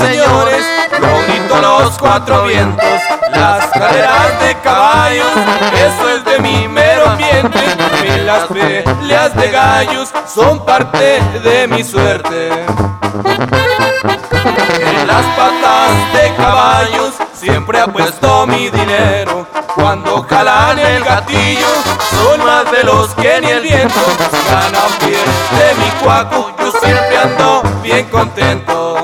señores, lo grito a los cuatro vientos. Las carreras de caballos, eso es de mi mero ambiente. Y las peleas de gallos son parte de mi suerte. En las patas de caballos siempre apuesto mi dinero. Cuando jalan el gatillo son más veloz que ni el viento. Si gana un pie de mi cuaco, yo siempre ando bien contento.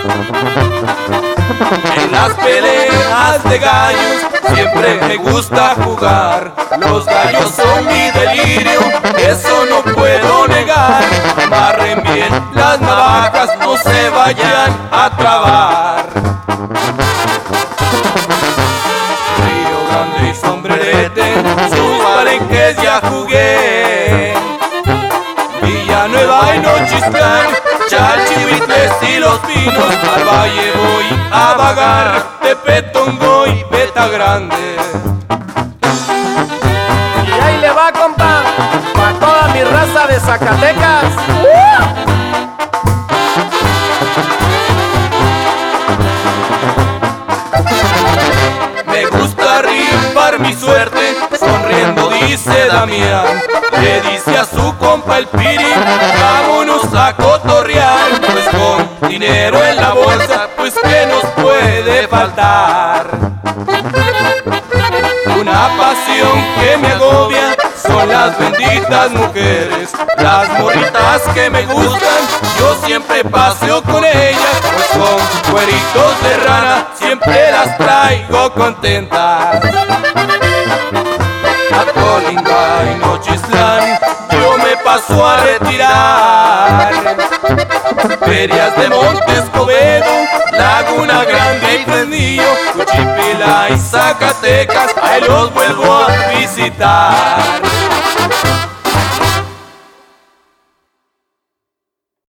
En las peleas de gallos siempre me gusta jugar. Los gallos son mi delirio, eso no puedo negar. Amarren bien las navajas, no se vayan a trabar. Río Grande y Sombrerete, sus palenques ya jugué. Villanueva y Nochistlán, Chalchihuitles y Los Pinos. Al valle voy a vagar, Tepetongo y Beta Grande. Y ahí le va, compa, pa' toda mi raza de Zacatecas. Me gusta rifar mi suerte, sonriendo dice Damián. Le dice a su compa el Piri, vámonos a cotorrear. Pues con dinero en la bolsa, pues que nos puede faltar. Una pasión que me agobia son las benditas mujeres. Las morritas que me gustan, yo siempre paseo con ellas. Pues con cueritos de rana siempre las traigo contentas. A Colinga y Nochistlán yo me paso a retirar. Ferias de Monte Escobedo, Laguna Grande y Fresnillo, Cuchipila y Zacatecas, ahí los vuelvo a visitar.